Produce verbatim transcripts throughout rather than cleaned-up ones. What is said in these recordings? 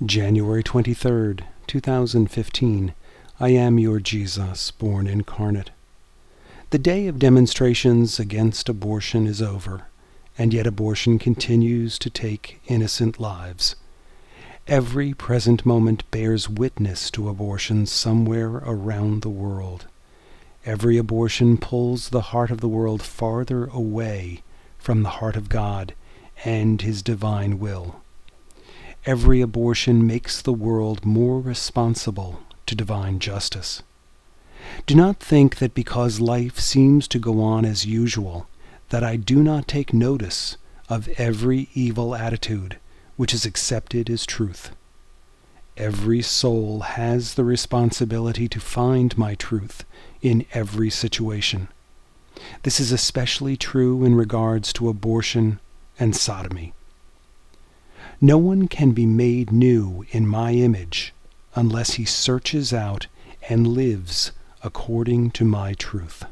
January twenty-third, two thousand fifteen. I am your Jesus, born incarnate. The day of demonstrations against abortion is over, and yet abortion continues to take innocent lives. Every present moment bears witness to abortion somewhere around the world. Every abortion pulls the heart of the world farther away from the heart of God and His divine will. Every abortion makes the world more responsible to divine justice. Do not think that because life seems to go on as usual, that I do not take notice of every evil attitude which is accepted as truth. Every soul has the responsibility to find my truth in every situation. This is especially true in regards to abortion and sodomy. No one can be made new in my image unless he searches out and lives according to my truth.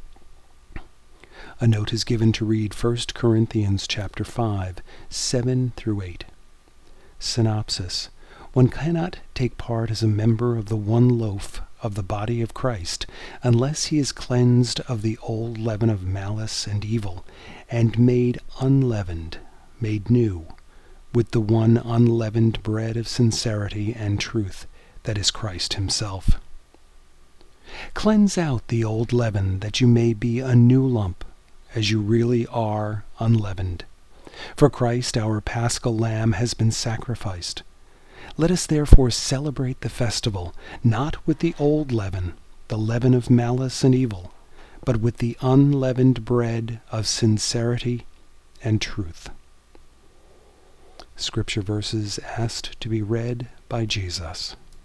A note is given to read First Corinthians chapter five, seven through eight. Synopsis. One cannot take part as a member of the one loaf of the body of Christ unless he is cleansed of the old leaven of malice and evil and made unleavened, made new, with the one unleavened bread of sincerity and truth that is Christ Himself. Cleanse out the old leaven that you may be a new lump, as you really are unleavened. For Christ, our Paschal Lamb, has been sacrificed. Let us therefore celebrate the festival, not with the old leaven, the leaven of malice and evil, but with the unleavened bread of sincerity and truth. Scripture verses asked to be read by Jesus.